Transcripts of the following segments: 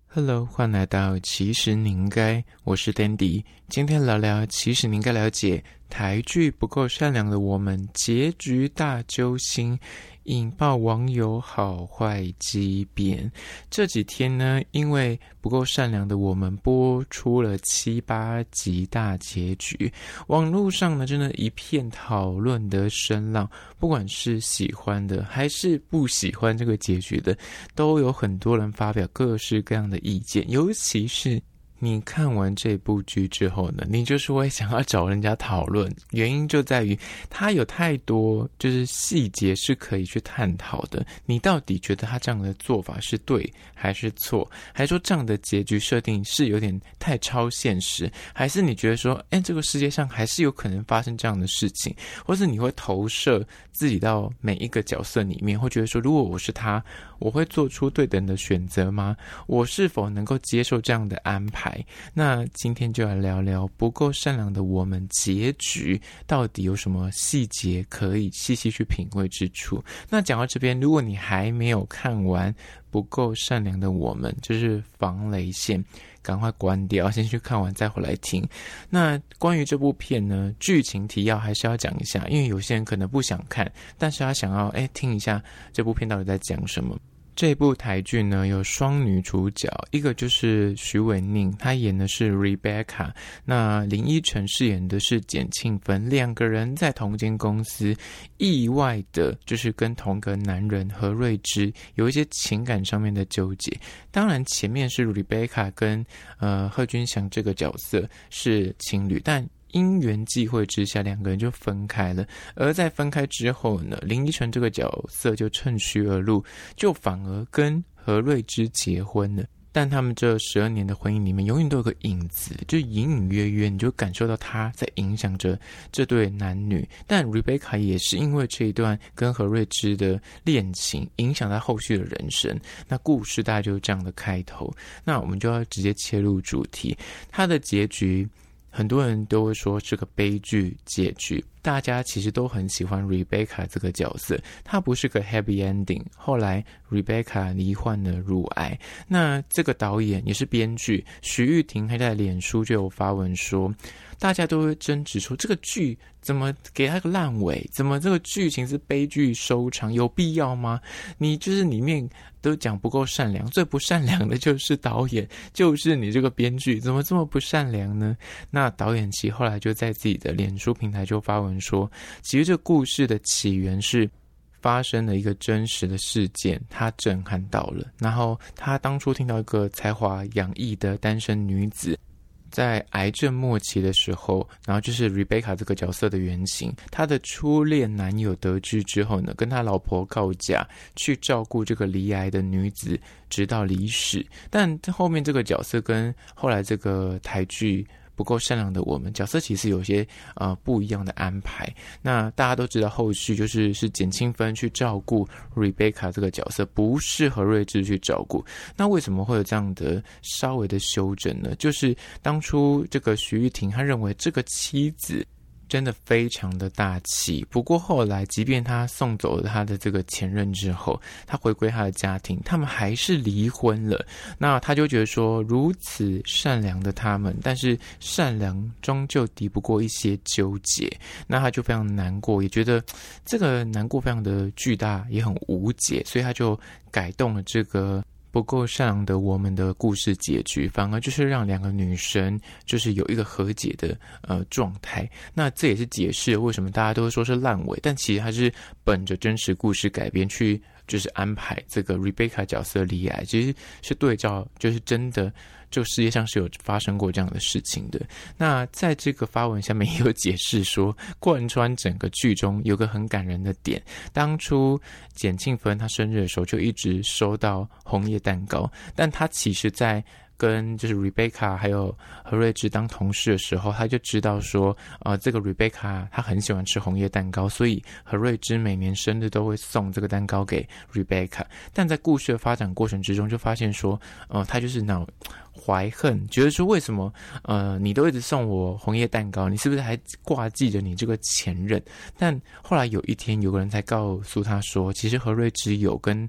Hello， 欢迎来到其实你应该，我是 Dandy， 今天聊聊其实你应该了解台剧不够善良的我们结局大揪心，引爆网友好坏激辩。这几天呢，因为不够善良的我们播出了7、8集大结局，网络上呢真的一片讨论的声浪，不管是喜欢的还是不喜欢这个结局的，都有很多人发表各式各样的意见，尤其是你看完这部剧之后呢，你就是会想要找人家讨论，原因就在于它有太多就是细节是可以去探讨的。你到底觉得他这样的做法是对还是错？还是说这样的结局设定是有点太超现实？还是你觉得说，这个世界上还是有可能发生这样的事情？或是你会投射自己到每一个角色里面，会觉得说，如果我是他，我会做出对等的选择吗？我是否能够接受这样的安排？那今天就来聊聊不够善良的我们结局到底有什么细节可以细细去品味之处。那讲到这边，如果你还没有看完不够善良的我们，就是防雷线，赶快关掉，先去看完再回来听。那关于这部片呢，剧情提要还是要讲一下，因为有些人可能不想看，但是他想要听一下这部片到底在讲什么。这部台剧呢有双女主角，一个就是许瑋甯，她演的是 Rebecca， 那林依晨饰演的是简庆芬，两个人在同间公司，意外的就是跟同个男人何瑞芝有一些情感上面的纠结。当然前面是 Rebecca 跟贺军翔这个角色是情侣，但因缘际会之下，两个人就分开了。而在分开之后呢，林依晨这个角色就趁虚而入，就反而跟何瑞芝结婚了。但他们这12年的婚姻里面，永远都有个影子，就隐隐约约，你就感受到他在影响着这对男女。但 Rebecca 也是因为这一段跟何瑞芝的恋情，影响他后续的人生。那故事大概就是这样的开头。那我们就要直接切入主题，他的结局。很多人都会说是个悲剧结局，大家其实都很喜欢 Rebecca 这个角色，她不是个 happy ending， 后来 Rebecca 罹患了乳癌。那这个导演也是编剧徐玉婷，还在脸书就有发文说，大家都会争执说这个剧怎么给他个烂尾，怎么这个剧情是悲剧收场，有必要吗？你就是里面都讲不够善良，最不善良的就是导演，就是你这个编剧，怎么这么不善良呢？那导演其实后来就在自己的脸书平台就发文说，其实这故事的起源是发生了一个真实的事件，他震撼到了。然后他当初听到一个才华洋溢的单身女子在癌症末期的时候，然后就是 Rebecca 这个角色的原型，他的初恋男友得知之后呢，跟他老婆告假，去照顾这个罹癌的女子直到离世。但后面这个角色跟后来这个台剧不够善良的我们角色其实有些不一样的安排。那大家都知道后续是简庆芬去照顾 Rebecca 这个角色，不是何瑞芝去照顾。那为什么会有这样的稍微的修正呢？就是当初这个徐玉婷她认为这个妻子真的非常的大气，不过后来即便他送走了他的这个前任之后，他回归他的家庭，他们还是离婚了。那他就觉得说，如此善良的他们，但是善良终究敌不过一些纠结。那他就非常难过，也觉得这个难过非常的巨大，也很无解，所以他就改动了这个不够善良的我们的故事结局，反而就是让两个女生就是有一个和解的状态。那这也是解释为什么大家都会说是烂尾，但其实它是本着真实故事改编去就是安排这个 Rebecca 角色罹癌，其实是对照就是真的这个世界上是有发生过这样的事情的。那在这个发文下面也有解释说，贯穿整个剧中有个很感人的点，当初简庆芬她生日的时候就一直收到红叶蛋糕，但她其实在跟就是 Rebecca 还有何瑞芝当同事的时候，他就知道说这个 Rebecca 她很喜欢吃红叶蛋糕，所以何瑞芝每年生日都会送这个蛋糕给 Rebecca。 但在故事的发展过程之中就发现说他就是那种怀恨，觉得说为什么你都一直送我红叶蛋糕，你是不是还挂记着你这个前任？但后来有一天有个人才告诉他说，其实何瑞芝有跟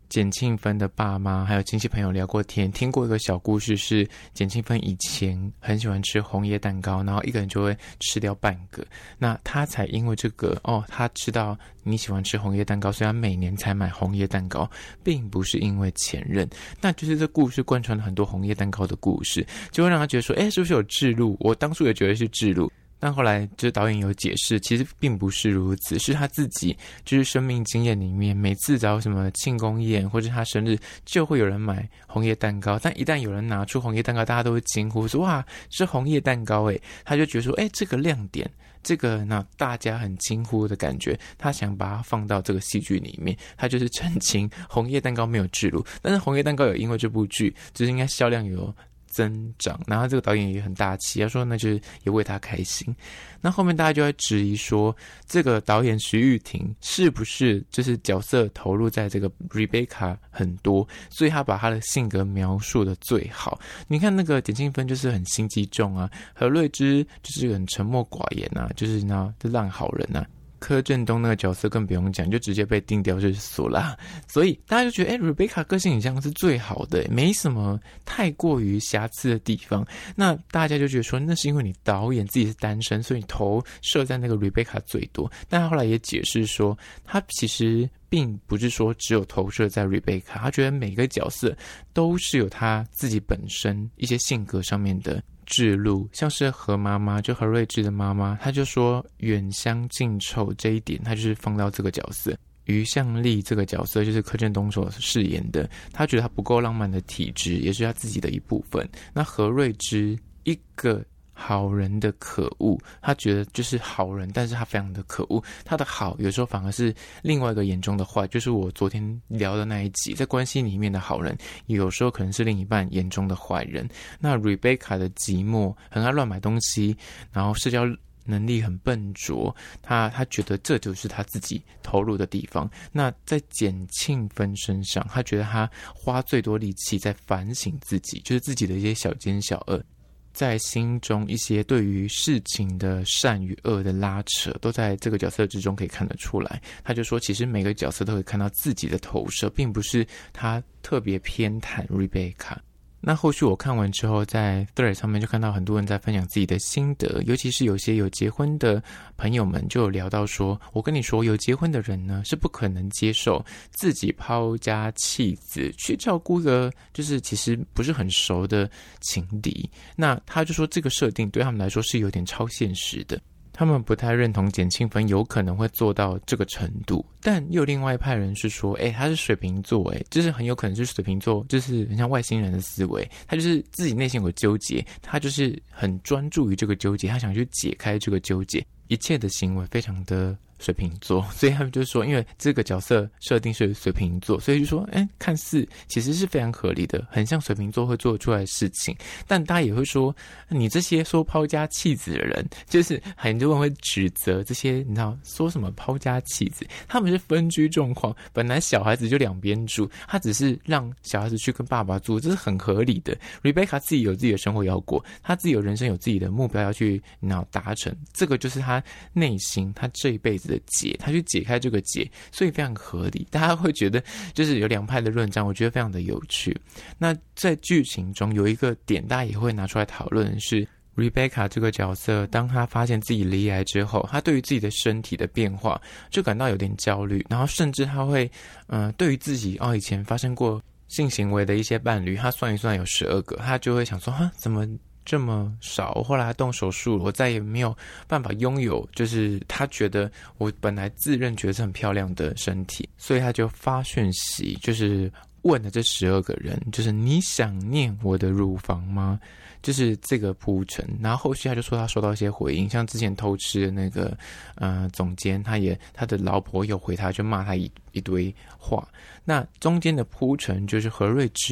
简庆芬的爸妈还有亲戚朋友聊过天，听过一个小故事，是简庆芬以前很喜欢吃红叶蛋糕，然后一个人就会吃掉半个，那他才因为这个他知道你喜欢吃红叶蛋糕，所以他每年才买红叶蛋糕，并不是因为前任。那就是这故事贯穿了很多红叶蛋糕的故事，就会让他觉得说是不是有置入，我当初也觉得是置入，但后来就是导演有解释，其实并不是如此，是他自己就是生命经验里面，每次只要什么庆功宴或者他生日，就会有人买红叶蛋糕，但一旦有人拿出红叶蛋糕，大家都会惊呼说哇，是红叶蛋糕他就觉得说这个亮点，这个那大家很惊呼的感觉，他想把它放到这个戏剧里面，他就是澄清红叶蛋糕没有置入，但是红叶蛋糕有因为这部剧就是应该销量有增长，然后这个导演也很大气，他说那就是也为他开心。那后面大家就在质疑说，这个导演徐玉婷是不是就是角色投入在这个 Rebecca 很多，所以他把他的性格描述的最好。你看那个简庆芬就是很心机重啊，何瑞芝就是很沉默寡言啊，就是那烂好人啊。柯震东那个角色更不用讲，就直接被定掉就是索拉，所以大家就觉得Rebecca 个性很像是最好的，没什么太过于瑕疵的地方。那大家就觉得说，那是因为你导演自己是单身，所以你投射在那个 Rebecca 最多。但他后来也解释说，他其实并不是说只有投射在 Rebecca， 他觉得每个角色都是有他自己本身一些性格上面的置入，像是何妈妈，就何瑞芝的妈妈，她就说远香近臭这一点，她就是放到这个角色。于向丽这个角色就是柯震东所饰演的，他觉得他不够浪漫的体质也是他自己的一部分。那何瑞芝一个好人的可恶，他觉得就是好人，但是他非常的可恶，他的好有时候反而是另外一个眼中的坏，就是我昨天聊的那一集，在关系里面的好人有时候可能是另一半眼中的坏人。那 Rebecca 的寂寞，很爱乱买东西，然后社交能力很笨拙，他觉得这就是他自己投入的地方。那在简庆芬身上，他觉得他花最多力气在反省自己，就是自己的一些小奸小恶，在心中一些对于事情的善与恶的拉扯，都在这个角色之中可以看得出来。他就说其实每个角色都会看到自己的投射，并不是他特别偏袒 Rebecca。那后续我看完之后，在 Thread 上面就看到很多人在分享自己的心得，尤其是有些有结婚的朋友们就有聊到说，我跟你说，有结婚的人呢是不可能接受自己抛家弃子去照顾一个就是其实不是很熟的情敌。那他就说这个设定对他们来说是有点超现实的，他们不太认同简庆芬有可能会做到这个程度。但又有另外一派人是说他是水瓶座，就是很有可能是水瓶座，就是很像外星人的思维，他就是自己内心有纠结，他就是很专注于这个纠结，他想去解开这个纠结，一切的行为非常的水瓶座。所以他们就说因为这个角色设定是水瓶座，所以就说看似其实是非常合理的，很像水瓶座会做出来的事情。但大家也会说，你这些说抛家弃子的人，就是很多人会指责这些你知道说什么抛家弃子，他们是分居状况，本来小孩子就两边住，他只是让小孩子去跟爸爸住，这是很合理的。 Rebecca 自己有自己的生活要过，他自己有人生有自己的目标要去达成，这个就是他内心他这一辈子的结，他去解开这个结，所以非常合理。大家会觉得就是有两派的论战，我觉得非常的有趣。那在剧情中有一个点大家也会拿出来讨论，是 Rebecca 这个角色当他发现自己罹癌之后，他对于自己的身体的变化就感到有点焦虑，然后甚至他会对于自己以前发生过性行为的一些伴侣，他算一算有12个，他就会想说怎么这么少，后来动手术我再也没有办法拥有就是他觉得我本来自认觉得是很漂亮的身体，所以他就发讯息，就是问了这12个人，就是你想念我的乳房吗？就是这个铺陈。然后后续他就说他收到一些回应，像之前偷吃的那个总监，他的老婆有回他，就骂他一堆话。那中间的铺陈就是何瑞芝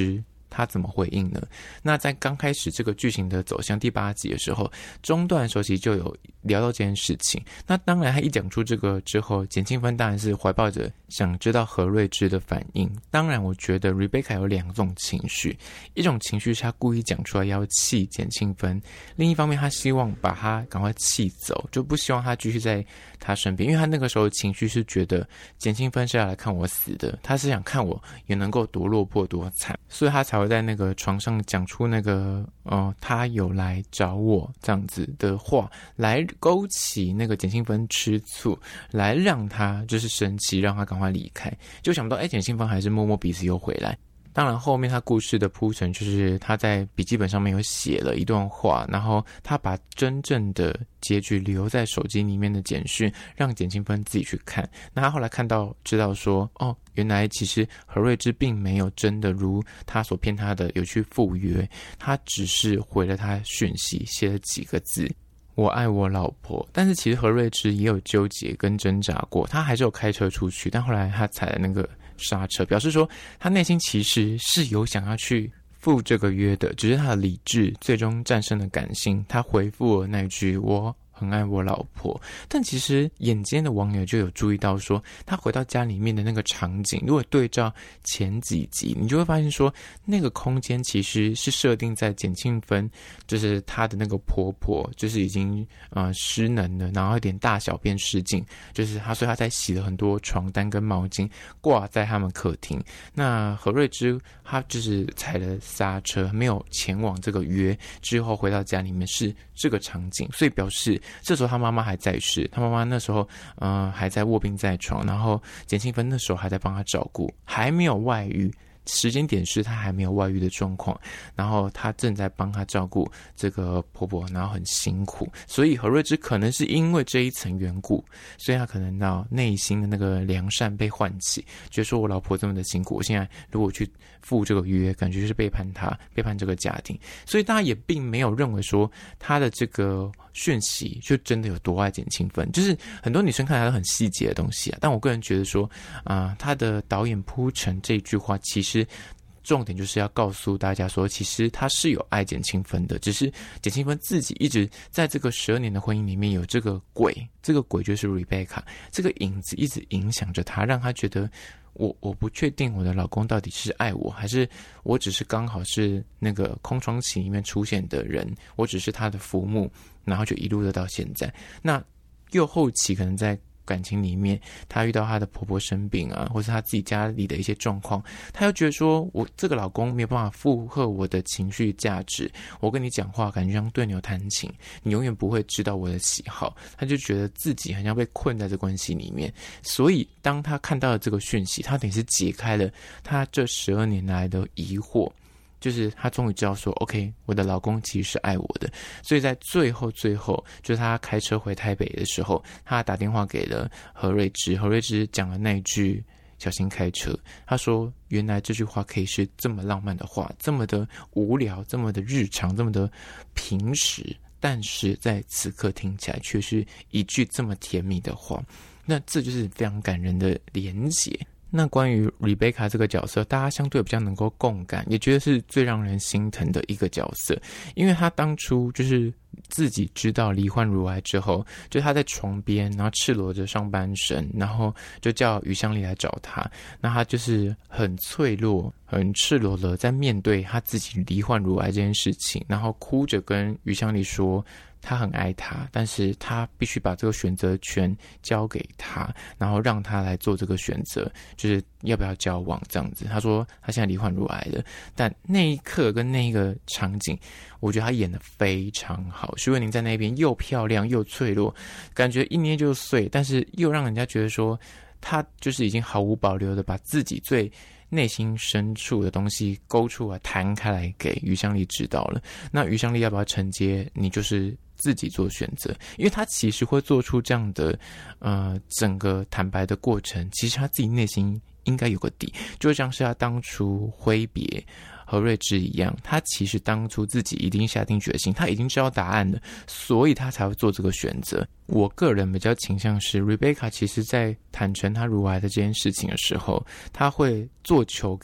他怎么回应呢？那在刚开始这个剧情的走向第8集的时候，中段的时候其实就有聊到这件事情。那当然他一讲出这个之后，简庆芬当然是怀抱着想知道何瑞芝的反应。当然我觉得 Rebecca 有2种情绪，一种情绪是他故意讲出来要气简庆芬，另一方面他希望把他赶快气走，就不希望他继续在他身边，因为他那个时候情绪是觉得简庆芬是要来看我死的，他是想看我也能够多落魄多惨，所以他才会在那个床上讲出那个他有来找我这样子的话，来勾起那个简庆芬吃醋，来让他就是生气，让他赶快离开。就想不到简庆芬还是摸摸鼻子又回来。当然后面他故事的铺陈就是他在笔记本上面有写了一段话，然后他把真正的结局留在手机里面的简讯让简庆芬自己去看。那他后来知道说原来其实何瑞芝并没有真的如他所骗他的有去赴约，他只是回了他讯息，写了几个字，我爱我老婆。但是其实何瑞芝也有纠结跟挣扎过，他还是有开车出去，但后来他踩了那个刹车，表示说他内心其实是有想要去赴这个约的，只是他的理智最终战胜了感性，他回复了那句我很爱我老婆。但其实眼尖的网友就有注意到说，他回到家里面的那个场景，如果对照前几集，你就会发现说那个空间其实是设定在简庆芬就是她的那个婆婆就是已经失能了，然后有点大小便失禁，就是所以她才洗了很多床单跟毛巾挂在他们客厅。那何瑞芝她就是踩了刹车，没有前往这个约，之后回到家里面是这个场景，所以表示这时候他妈妈还在世，他妈妈那时候还在卧病在床，然后简庆芬那时候还在帮他照顾，还没有外遇，时间点是他还没有外遇的状况，然后他正在帮他照顾这个婆婆，然后很辛苦，所以何瑞芝可能是因为这一层缘故，所以他可能到内心的那个良善被唤起，觉得说我老婆这么的辛苦，我现在如果去赴这个约，感觉就是背叛他，背叛这个家庭，所以大家也并没有认为说他的这个讯息就真的有多爱简庆芬，就是很多女生看来都很细节的东西但我个人觉得说他的导演铺陈这句话其实重点就是要告诉大家说，其实他是有爱简庆芬的，只是简庆芬自己一直在这个12年的婚姻里面有这个鬼，这个鬼就是 Rebecca， 这个影子一直影响着他，让他觉得我不确定我的老公到底是爱我，还是我只是刚好是那个空窗期里面出现的人，我只是他的浮木，然后就一路的到现在。那又后期可能在感情里面，她遇到她的婆婆生病或是她自己家里的一些状况，她又觉得说我这个老公没有办法负荷我的情绪价值，我跟你讲话感觉像对牛弹琴，你永远不会知道我的喜好，她就觉得自己好像被困在这关系里面。所以当她看到了这个讯息，她等于是解开了她这12年来的疑惑，就是她终于知道说 OK， 我的老公其实是爱我的。所以在最后就是她开车回台北的时候，她打电话给了何瑞芝，何瑞芝讲了那一句小心开车，她说原来这句话可以是这么浪漫的话，这么的无聊，这么的日常，这么的平时，但是在此刻听起来却是一句这么甜蜜的话，那这就是非常感人的连结。那关于 Rebecca 这个角色，大家相对比较能够共感，也觉得是最让人心疼的一个角色，因为他当初就是自己知道罹患乳癌之后，就他在床边，然后赤裸着上半身，然后就叫于香丽来找他，那他就是很脆弱很赤裸的在面对他自己罹患乳癌这件事情，然后哭着跟于香丽说他很爱他，但是他必须把这个选择权交给他，然后让他来做这个选择，就是要不要交往这样子。他说他现在罹患乳癌了，但那一刻跟那个场景，我觉得他演得非常好。徐慧宁在那边又漂亮又脆弱，感觉一捏就碎，但是又让人家觉得说他就是已经毫无保留的把自己最内心深处的东西勾出来弹开来给于香丽知道了。那于香丽要不要承接，你就是自己做选择，因为他其实会做出这样的整个坦白的过程，其实他自己内心应该有个底，就像是他当初挥别何瑞芝一样，他其实当初自己已经下定决心，他已经知道答案了，所以他才会做这个选择。我个人比较倾向是 Rebecca 其实在坦诚他乳癌的这件事情的时候，他会做球给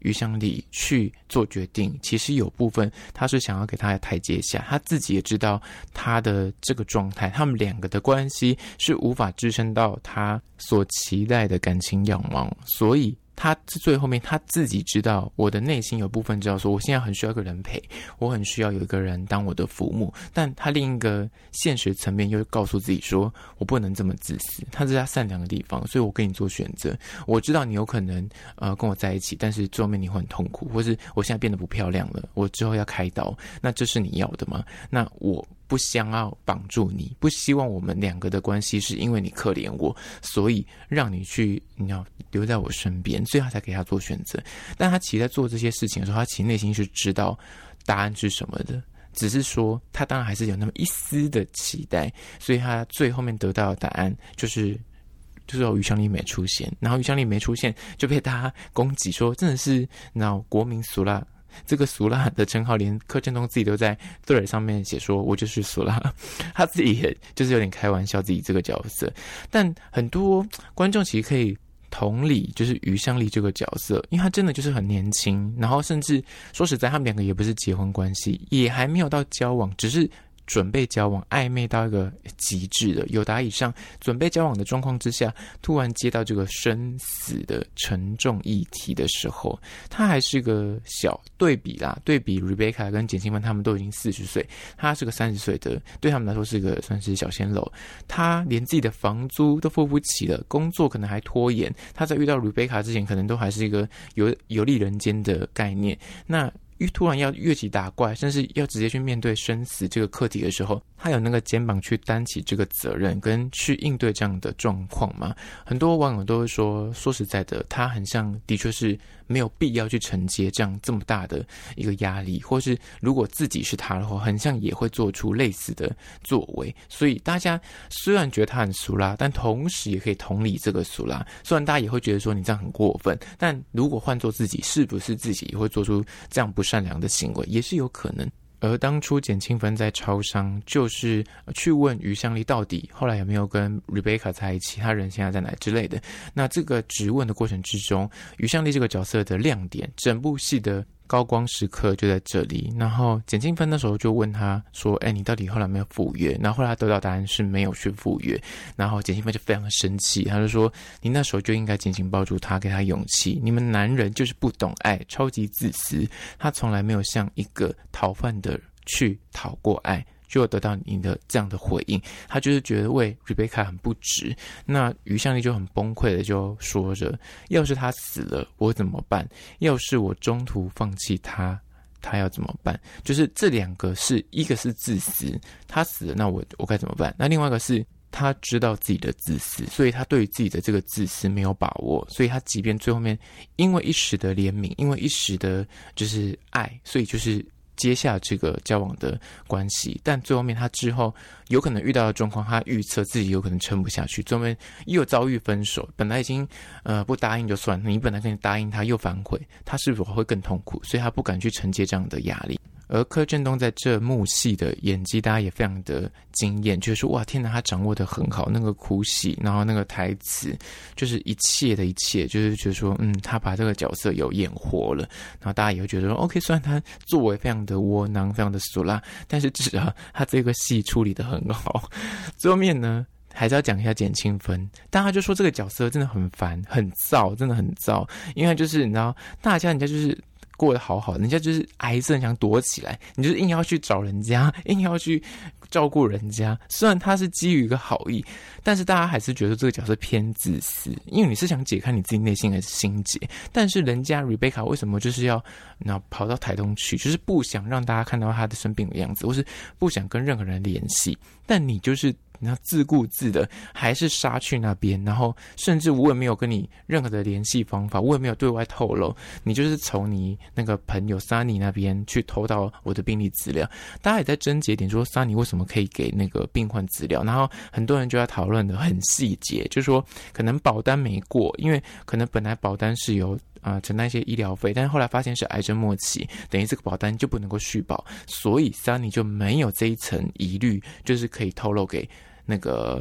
于香里去做决定，其实有部分他是想要给他的台阶下，他自己也知道他的这个状态，他们两个的关系是无法支撑到他所期待的感情仰望，所以他最后面他自己知道，我的内心有部分知道说，我现在很需要一个人陪，我很需要有一个人当我的父母，但他另一个现实层面又告诉自己说，我不能这么自私，他是他善良的地方，所以我跟你做选择，我知道你有可能跟我在一起，但是最后面你会很痛苦，或是我现在变得不漂亮了，我之后要开刀，那这是你要的吗？那我不想要绑住你，不希望我们两个的关系是因为你可怜我，所以让你要留在我身边，所以他才给他做选择。但他其实在做这些事情的时候，他其实内心是知道答案是什么的，只是说他当然还是有那么一丝的期待，所以他最后面得到的答案就是有于香里没出现，然后于香里没出现就被大家攻击说真的是国民俗辣。这个俗辣的称号连柯震东自己都在 Thread 上面写说我就是俗辣，他自己也就是有点开玩笑自己这个角色，但很多观众其实可以同理就是于香里这个角色，因为他真的就是很年轻，然后甚至说实在他们两个也不是结婚关系，也还没有到交往，只是准备交往，暧昧到一个极致的友达以上，准备交往的状况之下，突然接到这个生死的沉重议题的时候，他还是个小对比 Rebecca 跟简庆芬他们都已经40岁，他是个30岁的，对他们来说是个算是小鲜肉，他连自己的房租都付不起了，工作可能还拖延，他在遇到 Rebecca 之前可能都还是一个有利人间的概念，那突然要越级打怪，甚至要直接去面对生死这个课题的时候，他有那个肩膀去担起这个责任跟去应对这样的状况吗？很多网友都会说实在的，他很像的确是没有必要去承接这么大的一个压力，或是如果自己是他的话，很像也会做出类似的作为，所以大家虽然觉得他很俗辣，但同时也可以同理这个俗辣，虽然大家也会觉得说你这样很过分，但如果换做自己，是不是自己也会做出这样不善良的行为，也是有可能。而当初简庆芬在超商就是去问于香里到底后来有没有跟 Rebecca 在一起，他人现在在哪之类的，那这个质问的过程之中，于香里这个角色的亮点，整部戏的高光时刻就在这里。然后简庆芬那时候就问他说你到底后来没有赴约，然后后来他得到答案是没有去赴约，然后简庆芬就非常的生气，他就说你那时候就应该紧紧抱住他，给他勇气，你们男人就是不懂爱，超级自私，他从来没有像一个逃犯的去讨过爱，就得到你的这样的回应，他就是觉得为 Rebecca 很不值。那于香里就很崩溃的就说着，要是他死了我怎么办，要是我中途放弃他要怎么办，就是这两个是一个是自私，他死了那我该怎么办，那另外一个是他知道自己的自私，所以他对于自己的这个自私没有把握，所以他即便最后面因为一时的怜悯，因为一时的就是爱，所以就是接下这个交往的关系，但最后面他之后有可能遇到的状况，他预测自己有可能撑不下去，最后面又遭遇分手，本来已经不答应就算了，你本来跟你答应他又反悔，他是否会更痛苦，所以他不敢去承接这样的压力。而柯震东在这幕戏的演技大家也非常的惊艳，就是说哇天哪，他掌握的很好，那个哭戏，然后那个台词，就是一切的一切，就是觉得说他把这个角色有演活了，然后大家也会觉得说 OK， 虽然他作为非常的窝囊，非常的俗辣，但是至少他这个戏处理的很好。最后面呢还是要讲一下简庆芬，大家就说这个角色真的很烦很燥，真的很燥，因为就是你知道人家就是过得好好，人家就是癌症想躲起来，你就是硬要去找人家，硬要去照顾人家，虽然他是基于一个好意，但是大家还是觉得这个角色偏自私，因为你是想解开你自己内心的心结，但是人家 Rebecca 为什么就是要跑到台东去，就是不想让大家看到他的生病的样子，或是不想跟任何人联系，但你就是自顾自的还是杀去那边，然后甚至我也没有跟你任何的联系方法，我也没有对外透露，你就是从你那个朋友 Sunny 那边去偷到我的病历资料，大家也在争结点说 Sunny 为什么可以给那个病患资料，然后很多人就在讨论的很细节，就是说可能保单没过，因为可能本来保单是由承担一些医疗费，但是后来发现是癌症末期，等于这个保单就不能够续保，所以 Sunny 就没有这一层疑虑，就是可以透露给那个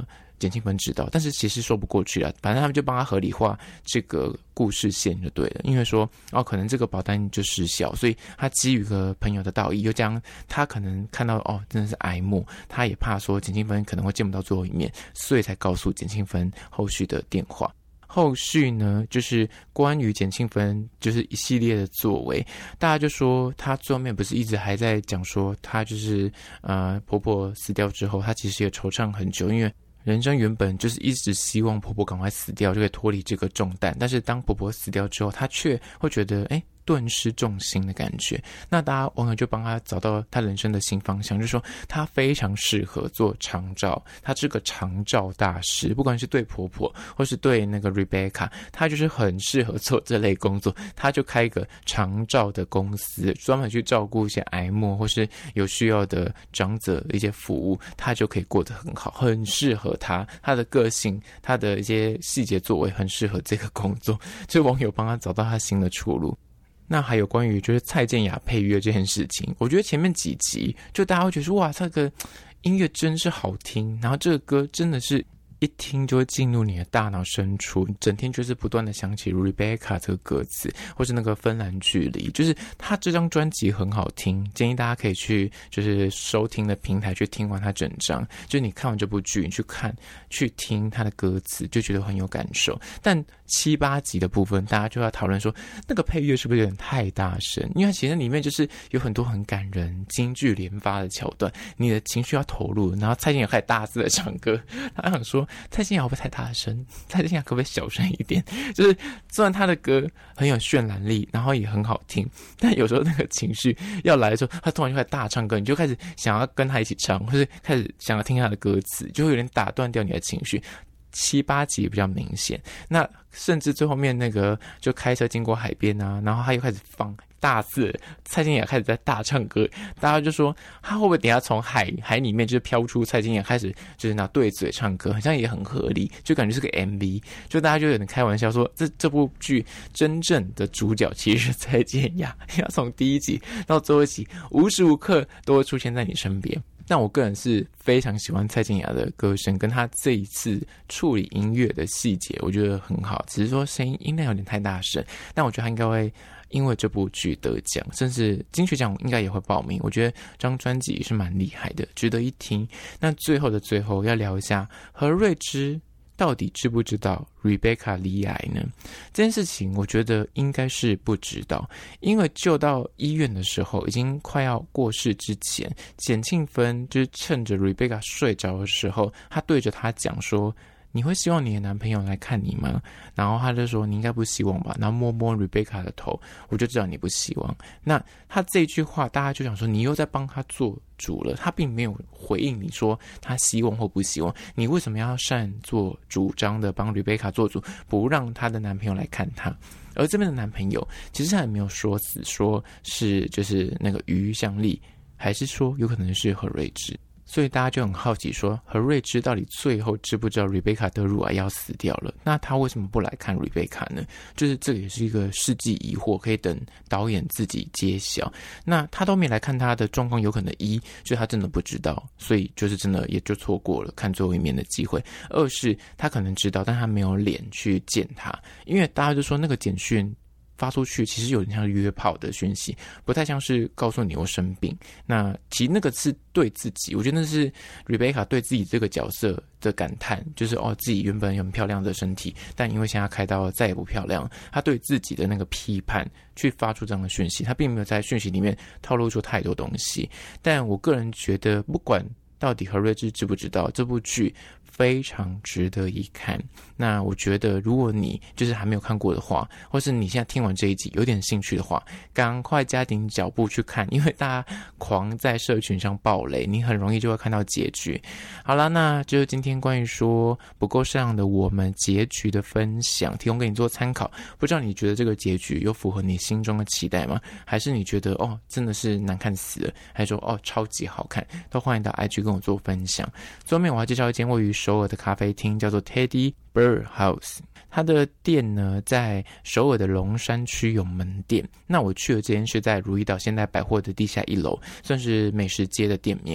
简庆芬知道，但是其实说不过去了，反正他们就帮他合理化这个故事线就对了，因为说可能这个保单就失效，所以他基于一个朋友的道义，又将他可能看到真的是癌末，他也怕说简庆芬可能会见不到最后一面，所以才告诉简庆芬后续的电话。后续呢，就是关于简庆芬就是一系列的作为，大家就说她最后面不是一直还在讲说她就是婆婆死掉之后，她其实也惆怅很久，因为人生原本就是一直希望婆婆赶快死掉，就可以脱离这个重担，但是当婆婆死掉之后，她却会觉得顿失重心的感觉。那大家网友就帮他找到他人生的新方向，就是说他非常适合做长照，他是个长照大师，不管是对婆婆或是对那个 Rebecca， 他就是很适合做这类工作。他就开一个长照的公司，专门去照顾一些癌末或是有需要的长者的一些服务，他就可以过得很好，很适合他的个性，他的一些细节作为很适合这个工作，就网友帮他找到他新的出路。那还有关于就是蔡健雅配乐这件事情，我觉得前面几集就大家会觉得说，哇，这个音乐真是好听，然后这个歌真的是一听就会进入你的大脑深处，你整天就是不断的想起 Rebecca 这个歌词，或是那个芬兰距离，就是他这张专辑很好听，建议大家可以去就是收听的平台去听完他整张，就是你看完这部剧，你去听他的歌词，就觉得很有感受。但7、8集的部分，大家就要讨论说，那个配乐是不是有点太大声？因为它其实里面就是有很多很感人、金句连发的桥段，你的情绪要投入，然后蔡健雅开始大肆的唱歌，他想说蔡健雅会不会太大声？蔡健雅可不可以小声一点？就是虽然他的歌很有渲染力，然后也很好听，但有时候那个情绪要来的时候，他突然就开始大唱歌，你就开始想要跟他一起唱，或是开始想要听他的歌词，就会有点打断掉你的情绪。7、8集比较明显，那甚至最后面那个就开车经过海边啊，然后他又开始放大字，蔡健雅开始在大唱歌，大家就说他会不会等一下从海里面就是飘出蔡健雅开始就是拿对嘴唱歌，好像也很合理，就感觉是个 MV， 就大家就有点开玩笑说这部剧真正的主角其实是蔡健雅，要从第1集到最后一集无时无刻都会出现在你身边。但我个人是非常喜欢蔡健雅的歌声，跟她这一次处理音乐的细节，我觉得很好。只是说声音量有点太大声，但我觉得她应该会因为这部剧得奖，甚至金曲奖应该也会报名。我觉得这张专辑也是蛮厉害的，值得一听。那最后的最后，要聊一下何瑞芝到底知不知道 Rebecca 罹癌呢？这件事情我觉得应该是不知道，因为就到医院的时候，已经快要过世之前，简庆芬就是趁着 Rebecca 睡着的时候，他对着他讲说，你会希望你的男朋友来看你吗？然后他就说你应该不希望吧，然后摸摸 Rebecca 的头，我就知道你不希望。那他这句话大家就想说，你又在帮他做主了，他并没有回应你说他希望或不希望，你为什么要擅作主张的帮 Rebecca 做主，不让她的男朋友来看她？而这边的男朋友其实他也没有说死，说是就是那个于向丽，还是说有可能是何瑞芝。所以大家就很好奇说，何瑞芝到底最后知不知道 Rebecca 得乳癌要死掉了？那他为什么不来看 Rebecca 呢？就是这个也是一个世纪疑惑，可以等导演自己揭晓。那他都没来看他的状况，有可能一就是他真的不知道，所以就是真的也就错过了看最后一面的机会；二是他可能知道，但他没有脸去见他，因为大家就说那个简讯发出去其实有点像约炮的讯息，不太像是告诉你我生病。那其实那个是对自己，我觉得那是 Rebecca 对自己这个角色的感叹，就是自己原本有很漂亮的身体，但因为现在开刀再也不漂亮，他对自己的那个批判去发出这样的讯息，他并没有在讯息里面透露出太多东西。但我个人觉得，不管到底何瑞芝知不知道，这部剧非常值得一看。那我觉得如果你就是还没有看过的话，或是你现在听完这一集有点兴趣的话，赶快加紧脚步去看，因为大家狂在社群上爆雷，你很容易就会看到结局。好啦，那就是今天关于说不够善良的我们结局的分享，提供给你做参考。不知道你觉得这个结局有符合你心中的期待吗？还是你觉得真的是难看死了，还是说超级好看？都欢迎到 IG 跟我做分享。最后面我要介绍一间位于首尔的咖啡厅，叫做 Teddy Bird House。它的店呢在首尔的龙山区有门店，那我去的这间是在如意岛现代百货的地下1楼，算是美食街的店面。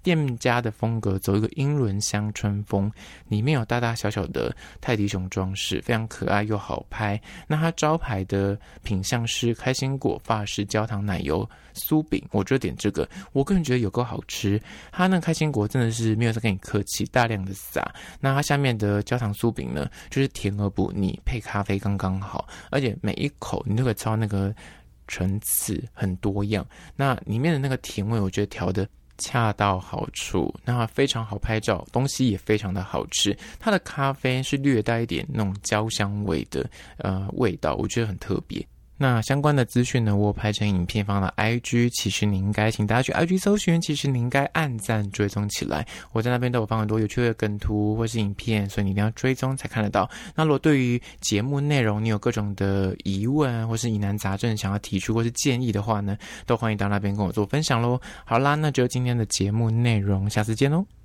店家的风格走一个英伦乡村风，里面有大大小小的泰迪熊装饰，非常可爱又好拍。那它招牌的品项是开心果、法式焦糖奶油酥饼，我就点这个，我个人觉得有够好吃。它那个开心果真的是没有在跟你客气，大量的撒。那它下面的焦糖酥饼呢，就是甜而不腻，配咖啡刚刚好，而且每一口你都可以吃到那个层次很多样。那里面的那个甜味，我觉得调的恰到好处，那非常好拍照，东西也非常的好吃。它的咖啡是略带一点那种焦香味的味道，我觉得很特别。那相关的资讯呢，我拍成影片放到 IG， 其实你应该请大家去 IG 搜寻，其实你应该按赞追踪起来，我在那边都有放很多有趣的梗图或是影片，所以你一定要追踪才看得到。那如果对于节目内容你有各种的疑问或是疑难杂症想要提出或是建议的话呢，都欢迎到那边跟我做分享咯。好啦，那就今天的节目内容，下次见咯。